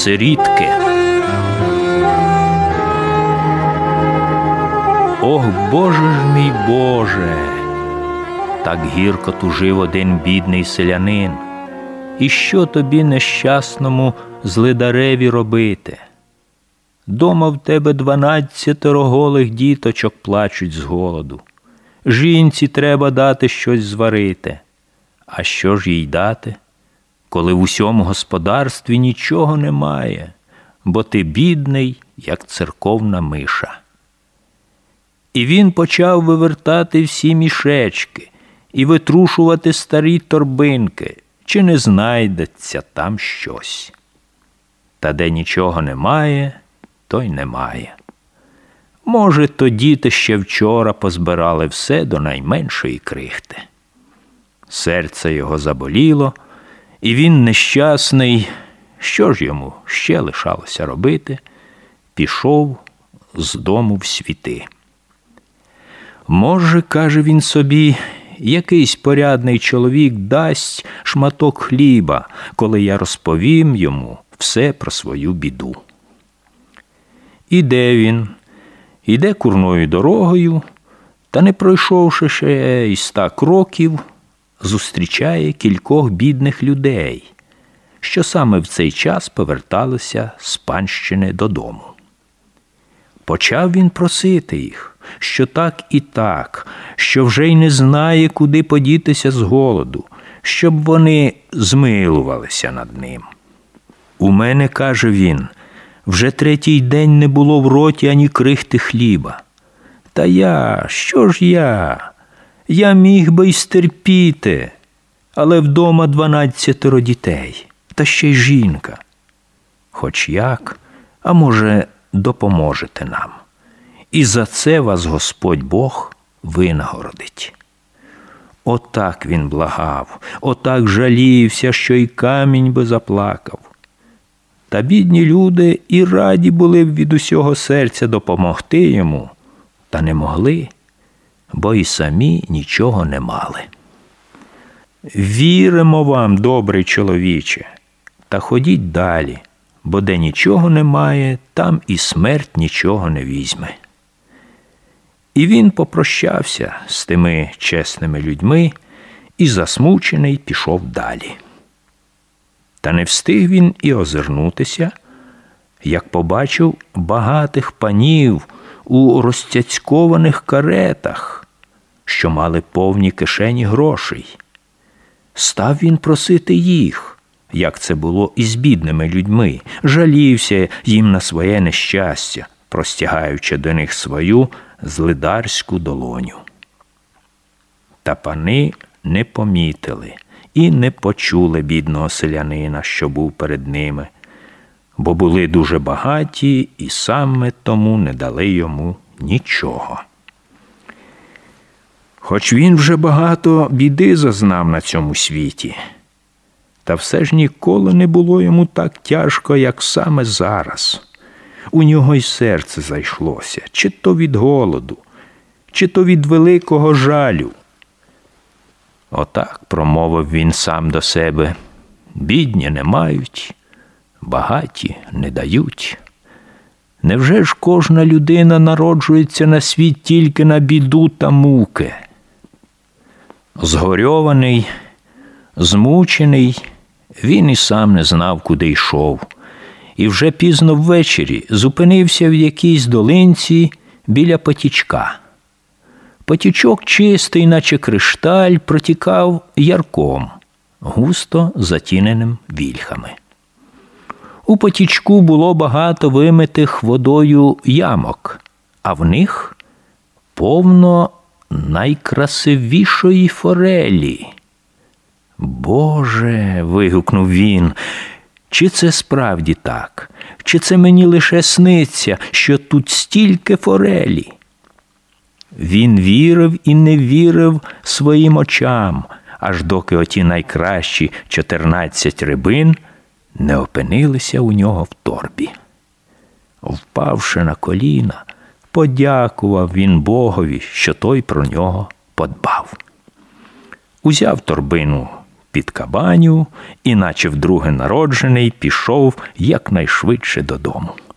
Сирітки. Ох, Боже ж мій Боже! Так гірко тужив один бідний селянин. І що тобі, нещасному злидареві, робити? Дома в тебе 12 голих діточок плачуть з голоду. Жінці треба дати щось зварити. А що ж їй дати, коли в усьому господарстві нічого немає, бо ти бідний, як церковна миша? І він почав вивертати всі мішечки і витрушувати старі торбинки, чи не знайдеться там щось. Та де нічого немає, то й немає. Може, то діти ще вчора позбирали все до найменшої крихти. Серце його заболіло, і він нещасний, що ж йому ще лишалося робити, пішов з дому в світи. Може, каже він собі, якийсь порядний чоловік дасть шматок хліба, коли я розповім йому все про свою біду. Іде він, іде курною дорогою, та не пройшовши ще й 100 кроків, зустрічає кількох бідних людей, що саме в цей час поверталися з панщини додому. Почав він просити їх, що так і так, що вже й не знає, куди подітися з голоду, щоб вони змилувалися над ним. «У мене, – каже він, – вже 3-й день не було в роті ані крихти хліба. Та я, що ж я? Я міг би й стерпіти, але вдома 12 дітей, та ще й жінка. Хоч як, а може, допоможете нам. І за це вас Господь Бог винагородить». Отак він благав, отак жалівся, що й камінь би заплакав. Та бідні люди і раді були б від усього серця допомогти йому, та не могли, бо і самі нічого не мали. «Віримо вам, добрий чоловіче, та ходіть далі, бо де нічого немає, там і смерть нічого не візьме». І він попрощався з тими чесними людьми і засмучений пішов далі. Та не встиг він і озирнутися, як побачив багатих панів у розцяцькованих каретах, що мали повні кишені грошей. Став він просити їх, як це було із бідними людьми, жалівся їм на своє нещастя, простягаючи до них свою злидарську долоню. Та пани не помітили і не почули бідного селянина, що був перед ними, бо були дуже багаті і саме тому не дали йому нічого. Хоч він вже багато біди зазнав на цьому світі, та все ж ніколи не було йому так тяжко, як саме зараз. У нього й серце зайшлося, чи то від голоду, чи то від великого жалю. Отак промовив він сам до себе: «Бідні не мають, багаті не дають. Невже ж кожна людина народжується на світ тільки на біду та муки?» Згорьований, змучений, він і сам не знав, куди йшов, і вже пізно ввечері зупинився в якійсь долинці біля потічка. Потічок чистий, наче кришталь, протікав ярком, густо затіненим вільхами. У потічку було багато вимитих водою ямок, а в них повно найкрасивішої форелі. «Боже!» – вигукнув він. «Чи це справді так? Чи це мені лише сниться, що тут стільки форелі?» Він вірив і не вірив своїм очам, аж доки оті найкращі 14 рибин не опинилися у нього в торбі. Впавши на коліна, подякував він Богові, що той про нього подбав. Узяв торбину підкабанів і, наче вдруге народжений, пішов якнайшвидше додому.